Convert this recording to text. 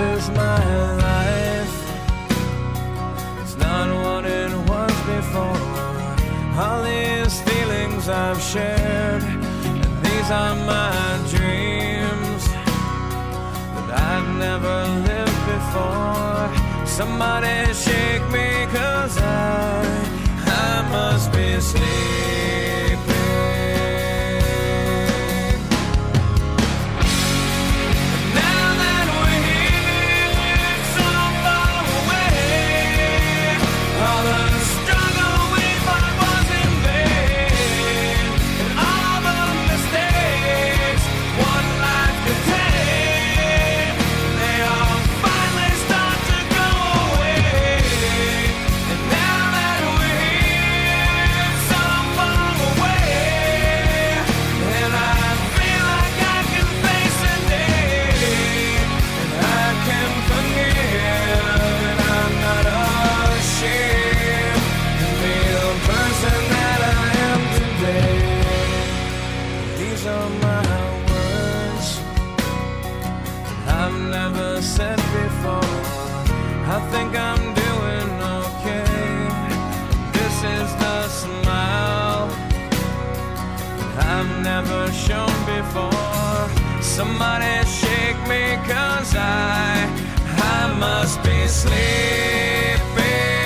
is my life. It's not what it was before. All these feelings I've shared, and these are my dreams that I've never lived before. Somebody shake me, 'cause I must be sleeping. Now that we're here, so far away, all the struggle we fought was in vain, and all the mistakes one life could take, they all finally start to go away. And now that we're here, so far away, and I feel like I can face a day, and I can forgive, and I'm not ashamed to be the person that I am today. These are my words I've never said before. I think I'm doing okay. This is the smile I've never shown before. Somebody shake me, 'cause I must be sleeping.